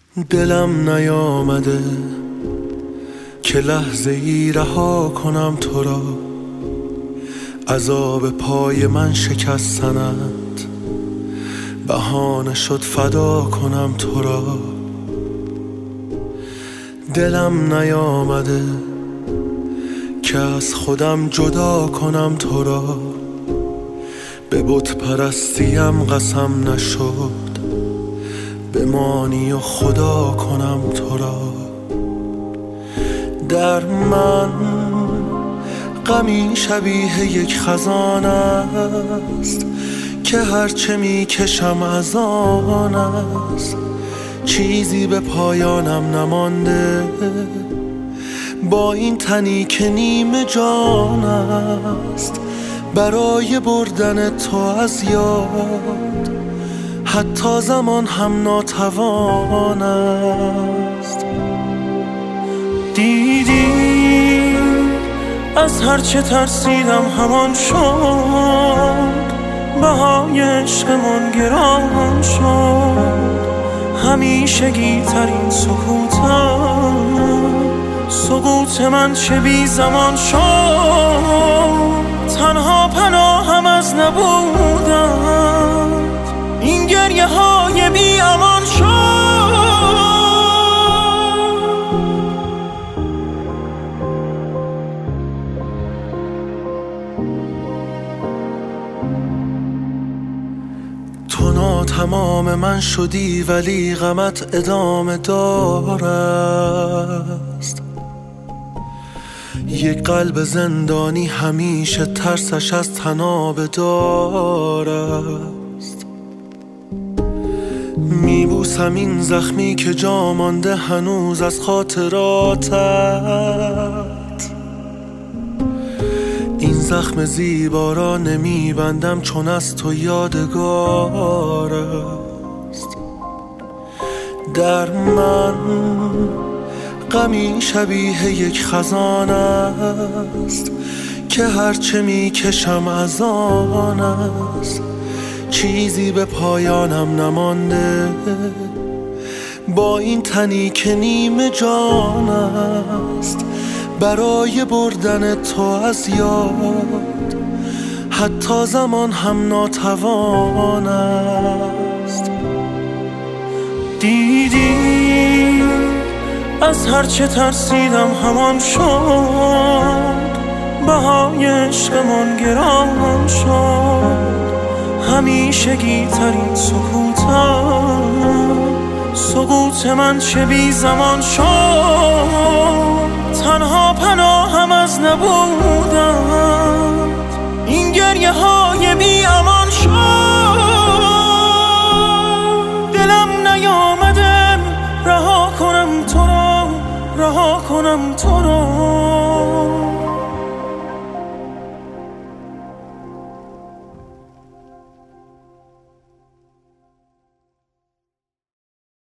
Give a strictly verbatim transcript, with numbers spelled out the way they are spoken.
دلم نیامده که لحظه ای رها کنم تو را، عذاب پای من شکستنت بهانه شد فدا کنم تو را. دلم نیامده که از خودم جدا کنم تو را، به بت پرستیم قسم نشد بمانی و خدا کنم تو را. در من غمی شبیه یک خزان است که هرچه می کشم از آن است، چیزی به پایانم نمانده با این تنی که نیم جان است. برای بردن تو از یاد حتی زمان هم ناتوان است. دیدی از هرچه ترسیدم همان شد، بهای عشقمون گران شد. همیشگی ترین سکوتم، سکوت من چه بی زمان شد. تنها پناهم از نبودن این گریه های بی امان شد. تو ناتمام من شدی ولی غمت ادامه دارست. یک قلب زندانی همیشه ترسش از تناب دارست. میبوسم این زخمی که جا مانده هنوز از خاطراتت. این زخم زیبا را نمیبندم چون از تو یادگار است. در من غمی شبیه یک خزان است که هرچه می کشم از آن است، چیزی به پایانم نمانده با این تنی که نیم جان است. برای بردن تو از یاد حتی زمان هم ناتوان است. دیدی از هرچه ترسیدم همان شد، بهای عشقمون گران شد. همیشگی ترین سکوتم، سکوت من چه بی زمان شد. تنها پناهم از نبودن این گریه های بی امان شد. دلم نیامده رها کنم تو را، رها کنم تو را.